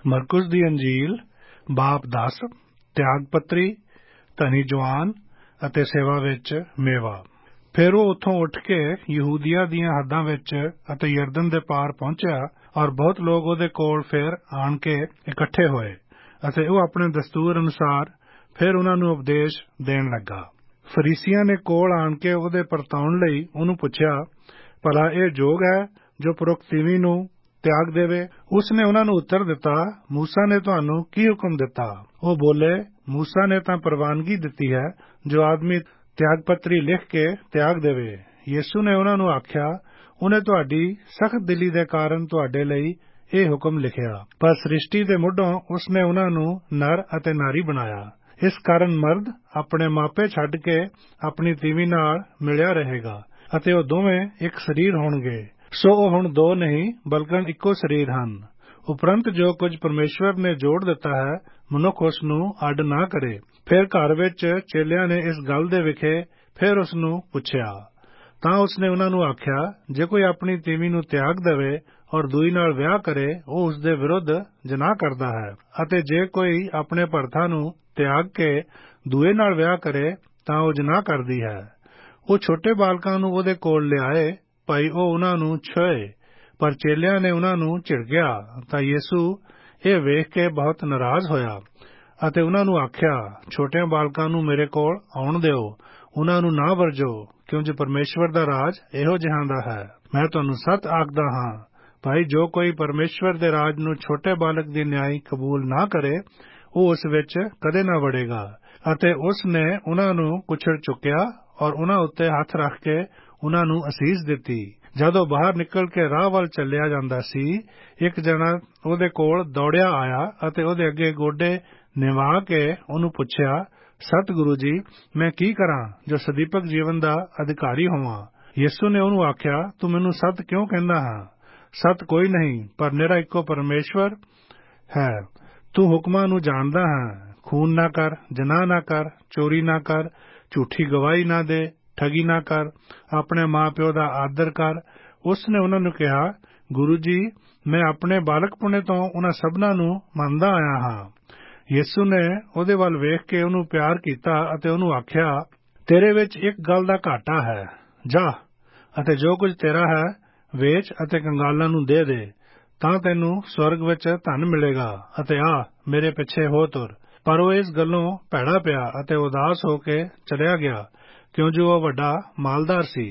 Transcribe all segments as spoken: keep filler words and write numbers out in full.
ਮਰकुस ਦੀ ਅੰਜੀਲ ਬਾਬ ਦਸ ਤਿਆਗ ਪੱਤਰੀ ਧਨੀ ਜਵਾਨ ਅਤੇ ਸੇਵਾ ਵਿੱਚ ਮੇਵਾ। ਫਿਰ ਉਹ ਉੱਥੋਂ ਉੱਠ ਕੇ ਯਹੂਦੀਆਂ ਦੀਆਂ ਹੱਦਾਂ ਵਿੱਚ ਅਤੇ ਯਰਦਨ ਦੇ ਪਾਰ ਪਹੁੰਚਿਆ ਔਰ ਬਹੁਤ ਲੋਕ ਉਹਦੇ ਕੋਲ ਫਿਰ ਆਣ ਕੇ ਇਕੱਠੇ ਹੋਏ ਅਤੇ ਉਹ ਆਪਣੇ ਦਸਤੂਰ ਅਨੁਸਾਰ ਫਿਰ ਉਹਨਾਂ ਨੂੰ ਉਪਦੇਸ਼ ਦੇਣ ਲੱਗਾ। ਫਰੀਸੀਆਂ ਨੇ ਕੋਲ ਆਣ ਕੇ ਉਹਦੇ ਪਰਤਾਉਣ ਲਈ ਉਹਨੂੰ ਪੁੱਛਿਆ, ਭਲਾ ਇਹ ਯੋਗ ਹੈ ਜੋ ਪੁਰਖ ਤੀਵੀਂ ਨੂੰ ਤਿਆਗ ਦੇਵੇ? ਉਸਨੇ ਉਹਨਾਂ ਨੂੰ ਉੱਤਰ ਦਿੱਤਾ, ਮੂਸਾ ਨੇ ਤੁਹਾਨੂੰ ਕੀ ਹੁਕਮ ਦਿੱਤਾ? ਉਹ ਬੋਲੇ, ਮੂਸਾ ਨੇ ਤਾਂ ਪ੍ਰਵਾਨਗੀ ਦਿੱਤੀ ਹੈ ਜੋ ਆਦਮੀ ਤਿਆਗ ਪੱਤਰੀ ਲਿਖ ਕੇ ਤਿਆਗ ਦੇਵੇ। ਯਿਸੂ ਨੇ ਉਹਨਾਂ ਨੂੰ ਆਖਿਆ, ਉਹਨੇ ਤੁਹਾਡੀ ਸਖਤ ਦਿਲੀ ਦੇ ਕਾਰਨ ਤੁਹਾਡੇ ਲਈ ਇਹ ਹੁਕਮ ਲਿਖਿਆ, ਪਰ ਸ੍ਰਿਸ਼ਟੀ ਦੇ ਮੁੱਢੋਂ ਉਸਨੇ ਉਹਨਾਂ ਨੂੰ ਨਰ ਅਤੇ ਨਾਰੀ ਬਣਾਇਆ। ਇਸ ਕਾਰਨ ਮਰਦ ਆਪਣੇ ਮਾਪੇ ਛੱਡ ਕੇ ਆਪਣੀ ਤੀਵੀਂ ਨਾਲ ਮਿਲਿਆ ਰਹੇਗਾ ਅਤੇ ਉਹ ਦੋਵੇਂ ਇੱਕ ਸਰੀਰ ਹੋਣਗੇ। ਸੋ ਉਹ ਹੁਣ ਦੋ ਨਹੀਂ ਬਲਕਿ ਇੱਕੋ ਸਰੀਰ ਹਨ। ਉਪਰੰਤ ਜੋ ਕੁਝ ਪਰਮੇਸ਼ਵਰ ਨੇ ਜੋੜ ਦਿੱਤਾ ਹੈ, ਮਨੁੱਖ ਉਸ ਨੂੰ ਅੱਡ ਨਾ ਕਰੇ। ਫਿਰ ਘਰ ਵਿੱਚ ਚੇਲਿਆਂ ਨੇ ਇਸ ਗੱਲ ਦੇ ਵਿਖੇ ਫਿਰ ਉਸ ਨੂੰ ਪੁੱਛਿਆ, ਤਾਂ ਉਸਨੇ ਉਹਨਾਂ ਨੂੰ ਆਖਿਆ, ਜੇ ਕੋਈ ਆਪਣੀ ਤੀਵੀਂ ਨੂੰ ਤਿਆਗ ਦੇਵੇ ਔਰ ਦੂਈ ਨਾਲ ਵਿਆਹ ਕਰੇ, ਉਹ ਉਸਦੇ ਵਿਰੁੱਧ ਜਨਾਹ ਕਰਦਾ ਹੈ। ਅਤੇ ਜੇ ਕੋਈ ਆਪਣੇ ਭਰਤਾ ਨੂੰ ਤਿਆਗ ਕੇ ਦੂਏ ਨਾਲ ਵਿਆਹ ਕਰੇ ਤਾਂ ਉਹ ਜਨਾਹ ਕਰਦੀ ਹੈ। ਉਹ ਛੋਟੇ ਬਾਲਕਾਂ ਨੂੰ ਉਹਦੇ ਕੋਲ ਲਿਆਏ, ਭਾਈ ਉਹ ਉਹਨਾਂ ਨੂੰ ਛੁਏ, ਪਰ ਚੇਲਿਆਂ ਨੇ ਉਹਨਾਂ ਨੂੰ ਝਿੜਕਿਆ। ਤਾਂ ਯਿਸੂ ਇਹ ਵੇਖ ਕੇ ਬਹੁਤ ਨਾਰਾਜ਼ ਹੋਇਆ ਅਤੇ ਉਹਨਾਂ ਨੂੰ ਆਖਿਆ, ਛੋਟਿਆਂ ਬਾਲਕਾਂ ਨੂੰ ਮੇਰੇ ਕੋਲ ਆਉਣ ਦਿਓ, ਉਹਨਾਂ ਨੂੰ ਨਾ ਵਰਜੋ, ਕਿਉਂਕਿ ਪਰਮੇਸ਼ਵਰ ਦਾ ਰਾਜ ਇਹੋ ਜਿਹਾਂ ਦਾ ਹੈ। ਮੈਂ ਤੁਹਾਨੂੰ ਸੱਚ ਆਖਦਾ ਹਾਂ, ਭਾਈ ਜੋ ਕੋਈ ਪਰਮੇਸ਼ਵਰ ਦੇ ਰਾਜ ਨੂੰ ਛੋਟੇ ਬਾਲਕ ਦੀ ਨਿਆਈ ਕਬੂਲ ਨਾ ਕਰੇ, ਉਹ ਉਸ ਵਿੱਚ ਕਦੇ ਨਾ ਵੜੇਗਾ। ਅਤੇ ਉਸ ਨੇ ਉਹਨਾਂ ਨੂੰ ਕੁੱਛੜ ਚੁੱਕਿਆ ਔਰ ਉਹਨਾਂ ਉੱਤੇ ਹੱਥ ਰੱਖ ਕੇ ਉਹਨਾਂ ਨੂੰ ਅਸੀਸ ਦਿੱਤੀ। ਜਦੋਂ ਬਾਹਰ ਨਿਕਲ ਕੇ ਰਾਹ ਵੱਲ ਚੱਲਿਆ ਜਾਂਦਾ ਸੀ, ਇੱਕ ਜਣਾ ਉਹਦੇ ਕੋਲ ਦੌੜਿਆ ਆਇਆ ਅਤੇ ਉਹਦੇ ਅੱਗੇ ਗੋਡੇ ਨਿਵਾ ਕੇ ਉਹਨੂੰ ਪੁੱਛਿਆ, ਸਤਿਗੁਰੂ ਜੀ, ਮੈਂ ਕੀ ਕਰਾਂ ਜੋ ਸਦੀਪਕ ਜੀਵਨ ਦਾ ਅਧਿਕਾਰੀ ਹੋਵਾਂ? ਯਿਸੂ ਨੇ ਉਹਨੂੰ ਆਖਿਆ, ਤੂੰ ਮੈਨੂੰ ਸਤ ਕਿਉਂ ਕਹਿੰਦਾ ਹਾਂ? ਸਤ ਕੋਈ ਨਹੀਂ ਪਰ ਨਿਰਾ ਇੱਕੋ ਪਰਮੇਸ਼ਵਰ ਹੈ। ਤੂੰ ਹੁਕਮਾਂ ਨੂੰ ਜਾਣਦਾ ਹੈ, ਖੂਨ ਨਾ ਕਰ, ਜਨਾਹ ਨਾ ਕਰ, ਚੋਰੀ ਨਾ ਕਰ, ਝੂਠੀ ਗਵਾਹੀ ਨਾ ਦੇ, ਠਗੀ ਨਾ ਕਰ, ਆਪਣੇ ਮਾਂ ਪਿਓ ਦਾ ਆਦਰ ਕਰ। ਉਸ ਨੇ ਉਹਨਾਂ ਨੂੰ ਕਿਹਾ, ਗੁਰੂ ਜੀ, ਮੈਂ ਆਪਣੇ ਬਾਲਕਪੁਣੇ ਤੋਂ ਉਹਨਾਂ ਸਭਨਾਂ ਨੂੰ ਮੰਨਦਾ ਆਇਆ ਹਾਂ। ਯਿਸੂ ਨੇ ਉਹਦੇ ਵੱਲ ਵੇਖ ਕੇ ਉਹਨੂੰ ਪਿਆਰ ਕੀਤਾ ਅਤੇ ਉਹਨੂੰ ਆਖਿਆ, ਤੇਰੇ ਵਿੱਚ ਇੱਕ ਗੱਲ ਦਾ ਘਾਟਾ ਹੈ। ਜਾ ਅਤੇ ਜੋ ਕੁਝ ਤੇਰਾ ਹੈ ਵੇਚ ਅਤੇ ਕੰਗਾਲਾਂ ਨੂੰ ਦੇ ਦੇ, ਤਾਂ ਤੈਨੂੰ ਸਵਰਗ ਵਿੱਚ ਧਨ ਮਿਲੇਗਾ ਅਤੇ ਆ ਮੇਰੇ ਪਿੱਛੇ ਹੋ ਤੁਰ। ਪਰ ਉਹ ਇਸ ਗੱਲੋਂ ਭੈੜਾ ਪਿਆ ਅਤੇ ਉਦਾਸ ਹੋ ਕੇ ਚਲਿਆ ਗਿਆ, ਕਿਉਂਕਿ ਉਹ ਵੱਡਾ ਮਾਲਦਾਰ ਸੀ।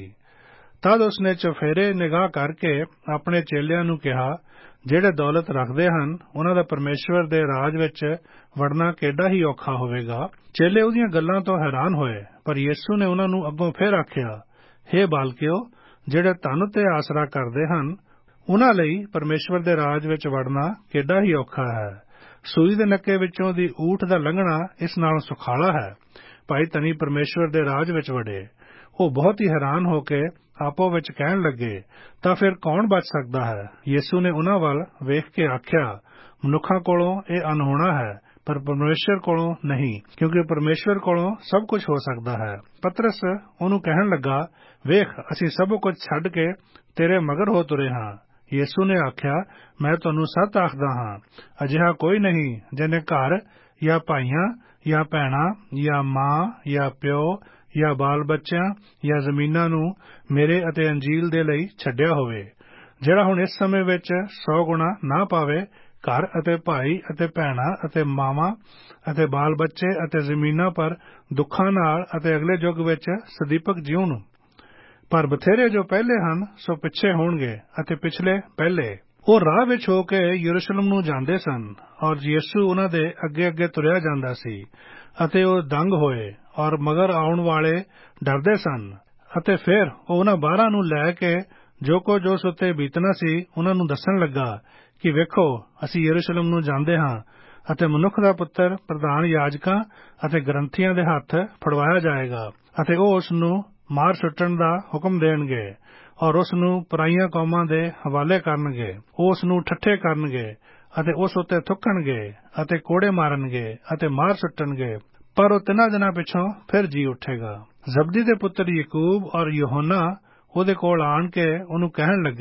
ਤਦ ਉਸਨੇ ਚੁਫੇਰੇ ਨਿਗਾਹ ਕਰਕੇ ਆਪਣੇ ਚੇਲਿਆਂ ਨੂੰ ਕਿਹਾ, ਜਿਹੜੇ ਦੌਲਤ ਰੱਖਦੇ ਹਨ, ਉਹਨਾਂ ਦਾ ਪਰਮੇਸ਼ਵਰ ਦੇ ਰਾਜ ਵਿੱਚ ਵੜਨਾ ਕਿੱਡਾ ਹੀ ਔਖਾ ਹੋਵੇਗਾ। ਚੇਲੇ ਉਹਦੀਆਂ ਗੱਲਾਂ ਤੋਂ ਹੈਰਾਨ ਹੋਏ, ਪਰ ਯਿਸੂ ਨੇ ਉਹਨਾਂ ਨੂੰ ਅੱਗੋਂ ਫਿਰ ਆਖਿਆ, ਹੇ ਬਾਲਕਿਓ, ਜਿਹੜੇ ਧਨ ਉੱਤੇ ਆਸਰਾ ਕਰਦੇ ਹਨ, ਉਹਨਾਂ ਲਈ ਪਰਮੇਸ਼ਵਰ ਦੇ ਰਾਜ ਵਿੱਚ ਵੜਨਾ ਕਿੱਡਾ ਹੀ ਔਖਾ ਹੈ। ਸੂਈ ਦੇ ਨੱਕੇ ਵਿੱਚੋਂ ਦੀ ਊਠ ਦਾ ਲੰਘਣਾ ਇਸ ਨਾਲੋਂ ਸੁਖਾਲਾ ਹੈ, ਭਾਈ ਧਨੀ ਪਰਮੇਸ਼ਵਰ ਦੇ ਰਾਜ ਵਿੱਚ ਵੜੇ। ਉਹ ਬਹੁਤ ਹੀ ਹੈਰਾਨ ਹੋ ਕੇ ਆਪੋ ਵਿੱਚ ਕਹਿਣ ਲੱਗੇ, ਤਾਂ ਫਿਰ ਕੌਣ ਬਚ ਸਕਦਾ ਹੈ? ਯਿਸੂ ਨੇ ਉਹਨਾਂ ਵੱਲ ਵੇਖ ਕੇ ਆਖਿਆ, ਮਨੁੱਖਾਂ ਕੋਲੋਂ ਇਹ ਅਨਹੋਣਾ ਹੈ, ਪਰ ਪਰਮੇਸ਼ਵਰ ਕੋਲੋਂ ਨਹੀਂ, ਕਿਉਂਕਿ ਪਰਮੇਸ਼ਵਰ ਕੋਲੋਂ ਸਭ ਕੁਝ ਹੋ ਸਕਦਾ ਹੈ। ਪਤਰਸ ਉਹਨੂੰ ਕਹਿਣ ਲੱਗਾ, ਵੇਖ, ਅਸੀਂ ਸਭ ਕੁਝ ਛੱਡ ਕੇ ਤੇਰੇ ਮਗਰ ਹੋ ਤੁਰੇ ਹਾਂ। ਯਿਸੂ ਨੇ ਆਖਿਆ, ਮੈਂ ਤੁਹਾਨੂੰ ਸੱਚ ਆਖਦਾ ਹਾਂ, ਅਜਿਹਾ ਕੋਈ ਨਹੀਂ ਜਿਹਨੇ ਘਰ ਜਾਂ ਭਾਈਆਂ ਜਾਂ ਭੈਣਾਂ ਜਾਂ ਮਾਂ ਜਾਂ ਪਿਓ ਜਾਂ ਬਾਲ ਬੱਚਿਆਂ ਜਾਂ ਜ਼ਮੀਨਾਂ ਨੂੰ ਮੇਰੇ ਅਤੇ ਅੰਜੀਲ ਦੇ ਲਈ ਛੱਡਿਆ ਹੋਵੇ, ਜਿਹੜਾ ਹੁਣ ਇਸ ਸਮੇਂ ਵਿੱਚ ਸੌ ਗੁਣਾ ਨਾ ਪਾਵੇ, ਘਰ ਅਤੇ ਭਾਈ ਅਤੇ ਭੈਣਾਂ ਅਤੇ ਮਾਵਾਂ ਅਤੇ ਬਾਲ ਬੱਚੇ ਅਤੇ ਜ਼ਮੀਨਾਂ ਪਰ ਦੁੱਖਾਂ ਨਾਲ ਅਤੇ ਅਗਲੇ ਯੁੱਗ ਵਿੱਚ ਸਦੀਪਕ ਜਿਉਣ। ਪਰ ਬਥੇਰੇ ਜੋ ਪਹਿਲੇ ਹਨ ਸੋ ਪਿੱਛੇ ਹੋਣਗੇ ਅਤੇ ਪਿਛਲੇ ਪਹਿਲੇ। ਉਹ ਰਾਹ ਵਿੱਚ ਹੋ ਕੇ ਯਰੂਸ਼ਲਮ ਨੂੰ ਜਾਂਦੇ ਸਨ ਔਰ ਯਿਸੂ ਉਹਨਾਂ ਦੇ ਅੱਗੇ ਅੱਗੇ ਤੁਰਿਆ ਜਾਂਦਾ ਸੀ ਅਤੇ ਉਹ ਦੰਗ ਹੋਏ ਔਰ ਮਗਰ ਆਉਣ ਵਾਲੇ ਡਰਦੇ ਸਨ। ਅਤੇ ਫਿਰ ਉਹ ਉਹਨਾਂ ਬਾਰਾਂ ਨੂੰ ਲੈ ਕੇ ਜੋ ਕੁਝ ਉਸ ਉੱਤੇ ਬੀਤਣਾ ਸੀ ਉਹਨਾਂ ਨੂੰ ਦੱਸਣ ਲੱਗਾ ਕਿ ਵੇਖੋ, ਅਸੀਂ ਯਰੂਸ਼ਲਮ ਨੂੰ ਜਾਂਦੇ ਹਾਂ ਅਤੇ ਮਨੁੱਖ ਦਾ ਪੁੱਤਰ ਪ੍ਰਧਾਨ ਯਾਜਕਾਂ ਅਤੇ ਗ੍ਰੰਥੀਆਂ ਦੇ ਹੱਥ ਫੜਵਾਇਆ ਜਾਏਗਾ ਅਤੇ ਉਹ ਉਸ ਨੂੰ ਮਾਰ ਸੁੱਟਣ ਦਾ ਹੁਕਮ ਦੇਣਗੇ ਔਰ ਉਸ ਨੂੰ ਪਰਾਈਆਂ ਕੌਮਾਂ ਦੇ ਹਵਾਲੇ ਕਰਨਗੇ। ਉਹ ਉਸ ਨੂੰ ਠੱਠੇ ਕਰਨਗੇ ਅਤੇ ਉਸ ਉੱਤੇ ਥੁੱਕਣਗੇ ਅਤੇ ਕੋੜੇ ਮਾਰਨਗੇ ਅਤੇ ਮਾਰ ਸੁੱਟਣਗੇ, ਪਰ ਉਹ ਤਿੰਨਾਂ ਦਿਨਾਂ ਪਿੱਛੋਂ ਫਿਰ ਜੀ ਉੱਠੇਗਾ। ਜ਼ਬਦੀ ਦੇ ਪੁੱਤਰ ਯਾਕੂਬ ਔਰ ਯਹੋਨਾ ਉਹਦੇ ਕੋਲ ਆਣ ਕੇ ਉਹਨੂੰ ਕਹਿਣ ਲੱਗੇ,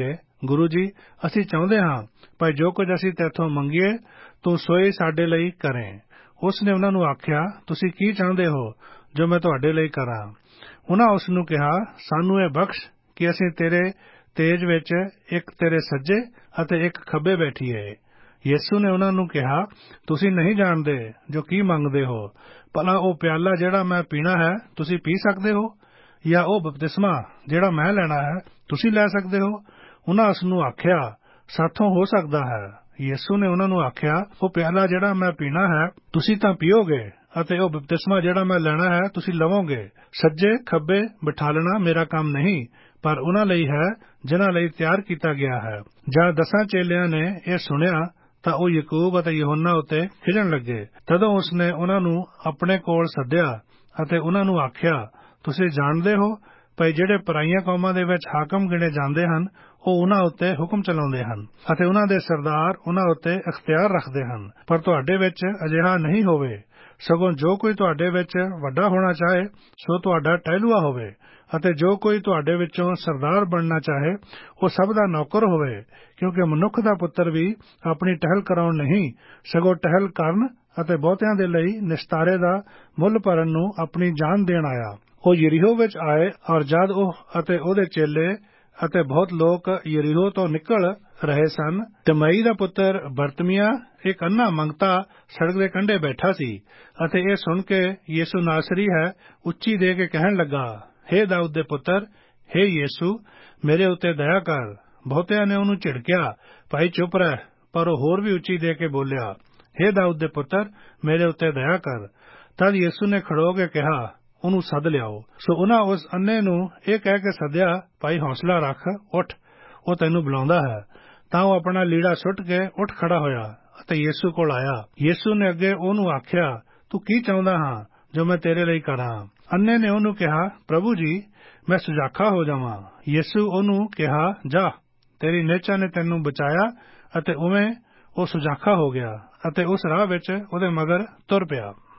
ਗੁਰੂ ਜੀ, ਅਸੀਂ ਚਾਹੁੰਦੇ ਹਾਂ ਭਾਈ ਜੋ ਕੁਝ ਅਸੀਂ ਤੈਥੋਂ ਮੰਗੀਏ ਤੂੰ ਸੋਈ ਸਾਡੇ ਲਈ ਕਰੇ। ਉਸ ਨੇ ਉਹਨਾਂ ਨੂੰ ਆਖਿਆ, ਤੁਸੀਂ ਕੀ ਚਾਹੁੰਦੇ ਹੋ ਜੋ ਮੈਂ ਤੁਹਾਡੇ ਲਈ ਕਰਾਂ? ਉਹਨਾਂ ਉਸ ਨੂੰ ਕਿਹਾ, ਸਾਨੂੰ ਇਹ ਬਖਸ਼ ਕਿ ਅਸੀਂ ਤੇਰੇ ਤੇਜ ਵਿੱਚ ਇੱਕ ਤੇਰੇ ਸੱਜੇ ਅਤੇ ਇੱਕ ਖੱਬੇ ਬੈਠੀਏ। ਯਿਸੂ ਨੇ ਉਹਨਾਂ ਨੂੰ ਕਿਹਾ, ਤੁਸੀਂ ਨਹੀਂ ਜਾਣਦੇ ਜੋ ਕੀ ਮੰਗਦੇ ਹੋ। ਭਲਾ ਉਹ ਪਿਆਲਾ ਜਿਹੜਾ ਮੈਂ ਪੀਣਾ ਹੈ ਤੁਸੀਂ ਪੀ ਸਕਦੇ ਹੋ, ਜਾਂ ਉਹ ਬਪਤਿਸਮਾ ਜਿਹੜਾ ਮੈਂ ਲੈਣਾ ਹੈ ਤੁਸੀਂ ਲੈ ਸਕਦੇ ਹੋ? ਉਹਨਾਂ ਉਸ ਨੂੰ ਆਖਿਆ, ਸਾਥੋਂ ਹੋ ਸਕਦਾ ਹੈ। ਯਿਸੂ ਨੇ ਉਹਨਾਂ ਨੂੰ ਆਖਿਆ, ਉਹ ਪਿਆਲਾ ਜਿਹੜਾ ਮੈਂ ਪੀਣਾ ਹੈ ਤੁਸੀਂ ਤਾਂ ਪੀਓਗੇ, ਅਤੇ ਉਹ ਬਪਤਿਸਮਾ ਜਿਹੜਾ ਮੈਂ ਲੈਣਾ ਹੈ ਤੁਸੀਂ ਲਵੋਗੇ। ਸੱਜੇ ਖੱਬੇ ਬਿਠਾਲਣਾ ਮੇਰਾ ਕੰਮ ਨਹੀਂ, ਪਰ ਉਹਨਾਂ ਲਈ ਹੈ ਜਿਨ੍ਹਾਂ ਲਈ ਤਿਆਰ ਕੀਤਾ ਗਿਆ ਹੈ। ਜਦ ਦਸਾਂ ਚੇਲਿਆਂ ਨੇ ਇਹ ਸੁਣਿਆ ਤਾਂ ਉਹ ਯਾਕੂਬ ਅਤੇ ਯਹੋਨਾ ਉੱਤੇ ਖਿਝਣ ਲੱਗੇ। ਤਦੋਂ ਉਸਨੇ ਉਹਨਾਂ ਨੂੰ ਆਪਣੇ ਕੋਲ ਸੱਦਿਆ ਅਤੇ ਉਹਨਾਂ ਨੂੰ ਆਖਿਆ, ਤੁਸੀਂ ਜਾਣਦੇ ਹੋ ਭਾਈ ਜਿਹੜੇ ਪਰਾਈਆਂ ਕੌਮਾਂ ਦੇ ਵਿੱਚ ਹਾਕਮ ਗਿਣੇ ਜਾਂਦੇ ਹਨ ਉਹ ਉਹਨਾਂ ਉੱਤੇ ਹੁਕਮ ਚਲਾਉਂਦੇ ਹਨ ਅਤੇ ਉਹਨਾਂ ਦੇ ਸਰਦਾਰ ਉਹਨਾਂ ਉੱਤੇ ਅਖਤਿਆਰ ਰੱਖਦੇ ਹਨ। ਪਰ ਤੁਹਾਡੇ ਵਿੱਚ ਅਜਿਹਾ ਨਹੀਂ ਹੋਵੇ, ਸਗੋਂ ਜੋ ਕੋਈ ਤੁਹਾਡੇ ਵਿੱਚ ਵੱਡਾ ਹੋਣਾ ਚਾਹੇ ਸੋ ਤੁਹਾਡਾ ਟਹਿਲੂਆ ਹੋਵੇ, ਅਤੇ ਜੋ ਕੋਈ ਤੁਹਾਡੇ ਵਿੱਚੋਂ ਸਰਦਾਰ ਬਣਨਾ ਚਾਹੇ ਉਹ ਸਭ ਦਾ ਨੌਕਰ ਹੋਵੇ। ਕਿਉਂਕਿ ਮਨੁੱਖ ਦਾ ਪੁੱਤਰ ਵੀ ਆਪਣੀ ਟਹਿਲ ਕਰਾਉਣ ਨਹੀਂ, ਸਗੋਂ ਟਹਿਲ ਕਰਨ ਅਤੇ ਬਹੁਤਿਆਂ ਦੇ ਲਈ ਨਿਸਤਾਰੇ ਦਾ ਮੁੱਲ ਭਰਨ ਨੂੰ ਆਪਣੀ ਜਾਨ ਦੇਣ ਆਇਆ। ਉਹ ਯਰੀਹੋ ਵਿੱਚ ਆਏ, ਔਰ ਜਦ ਉਹ ਅਤੇ ਉਹਦੇ ਚੇਲੇ ਅਤੇ ਬਹੁਤ ਲੋਕ ਯਰੀਹੋ ਤੋਂ ਨਿਕਲ ਰਹੇ ਸਨ, ਤਿਮਈ ਦਾ ਪੁੱਤਰ ਬਰਤਮੀਆ ਇੱਕ ਅੰਨ੍ਹਾ ਮੰਗਤਾ ਸੜਕ ਦੇ ਕੰਢੇ ਬੈਠਾ ਸੀ, ਅਤੇ ਇਹ ਸੁਣ ਕੇ ਯਿਸੂ ਨਾਸਰੀ ਹੈ ਉੱਚੀ ਦੇ ਕੇ ਕਹਿਣ ਲੱਗਾ, ਹੇ ਦਾਊਦ ਦੇ ਪੁੱਤਰ, ਹੇ ਯਿਸੂ, ਮੇਰੇ ਉੱਤੇ ਦਇਆ ਕਰ। ਬਹੁਤਿਆਂ ਨੇ ਉਹਨੂੰ ਝਿੜਕਿਆ, ਭਾਈ ਚੁੱਪ ਰਹਿ, ਪਰ ਉਹ ਹੋਰ ਵੀ ਉੱਚੀ ਦੇ ਕੇ ਬੋਲਿਆ, ਹੇ ਦਾਊਦ ਦੇ ਪੁੱਤਰ, ਮੇਰੇ ਉੱਤੇ ਦਇਆ ਕਰ। ਤਦ ਯਿਸੂ ਨੇ ਖੜੋ ਕੇ ਕਿਹਾ, ਉਹਨੂੰ ਸੱਦ ਲਿਆਓ। ਸੋ ਉਹਨਾਂ ਉਸ ਅੰਨ੍ਹੇ ਨੂੰ ਇਹ ਕਹਿ ਕੇ ਸੱਦਿਆ, ਭਾਈ ਹੌਸਲਾ ਰੱਖ, ਉੱਠ, ਉਹ ਤੈਨੂੰ ਬੁਲਾਉਂਦਾ ਹੈ। ਤਾਂ ਉਹ ਆਪਣਾ ਲੀੜਾ ਸੁੱਟ ਕੇ ਉੱਠ ਖੜਾ ਹੋਇਆ ਅਤੇ ਯਿਸੂ ਕੋਲ ਆਇਆ। ਯਿਸੂ ਨੇ ਅੱਗੇ ਉਹਨੂੰ ਆਖਿਆ, ਤੂੰ ਕੀ ਚਾਹੁੰਦਾ ਹਾਂ ਜੋ ਮੈਂ ਤੇਰੇ ਲਈ ਕਰਾਂ? ਅੰਨ੍ਹੇ ਨੇ ਉਹਨੂੰ ਕਿਹਾ, ਪ੍ਰਭੂ ਜੀ, ਮੈਂ ਸੁਜਾਖਾ ਹੋ ਜਾਵਾਂ। ਯਿਸੂ ਉਹਨੂੰ ਕਿਹਾ, ਜਾ, ਤੇਰੀ ਨਿਹਚਾ ਨੇ ਤੈਨੂੰ ਬਚਾਇਆ। ਅਤੇ ਉਵੇਂ ਉਹ ਸੁਜਾਖਾ ਹੋ ਗਿਆ ਅਤੇ ਉਸ ਰਾਹ ਵਿੱਚ ਉਹਦੇ ਮਗਰ ਤੁਰ ਪਿਆ।